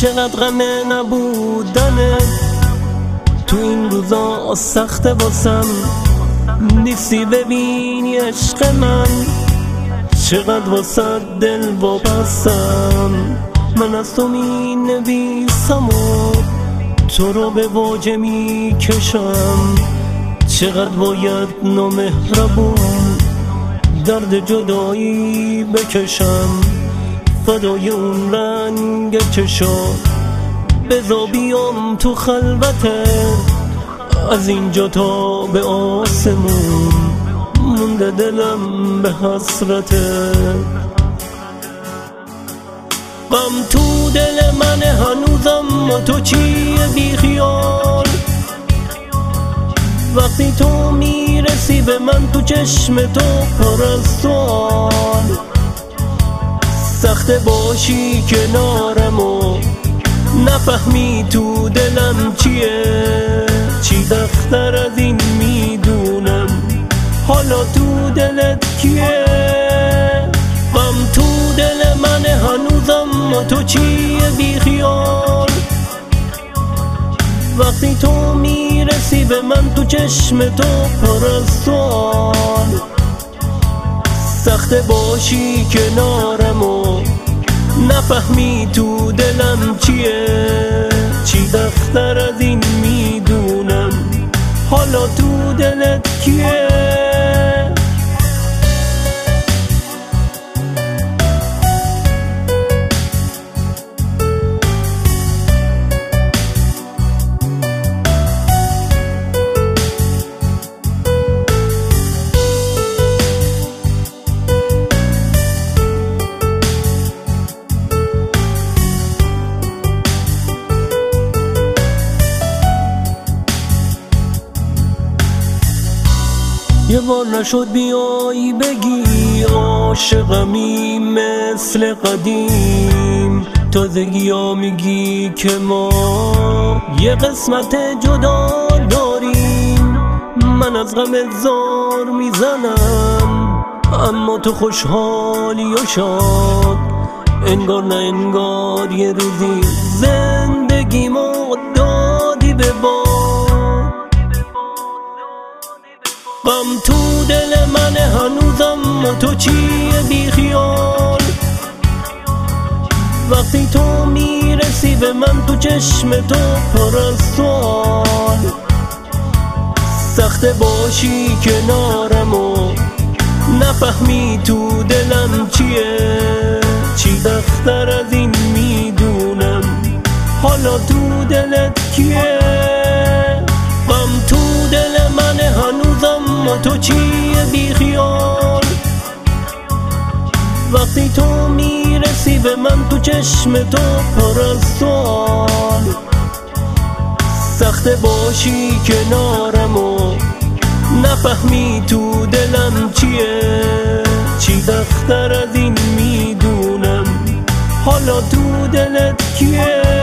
چقدر غم نبودنه تو این روزا سخته واسم، نیستی ببینی عشق من چقدر واسه دل وابستم. من از تو می نویسم و تو رو به واژه می کشم، چقدر باید نامهربون درد جدایی بکشم. فدای اون رنگ چشات بذار بیام تو خلوته، از اینجا تا به آسمون مونده دلم به حسرته. غم تو دل من هنوزم و تو چیه بی خیال، وقتی تو میرسی به من تو چشم تو پر از سوال. سخته باشی کنارم و نفهمی تو دلم چیه، چی دختر از این میدونم حالا تو دلت کیه. غم تو دل من هنوزم و تو چیه بی خیال، وقتی تو میرسی به من تو چشم تو پر از سوال. سخته باشی کنارم و نفهمی تو دلم چیه، چی دختر از این میدونم حالا تو دلت کیه. یه بار نشد بیایی بگی عاشقمی مثل قدیم، تازگی ها میگی که ما یه قسمت جدا داریم. من از غم زار میزنم اما تو خوشحالی و شاد، انگار نه انگار یه روزی زندگی ما دادی به باد. غم تو دل من هنوزم و تو چیه بی خیال، وقتی تو میرسی به من تو چشم تو پر از سوال. سخته باشی کنارم و نفهمی تو دلم چیه، چی دختر از این میدونم حالا تو دلت کیه. غم تو دل من هنوزم و تو چیه بی خیال، وقتی تو میرسی به من تو چشم تو پر از سوال. سخته باشی کنارم و نفهمی تو دلم چیه، چی دختر از این میدونم حالا تو دلت کیه.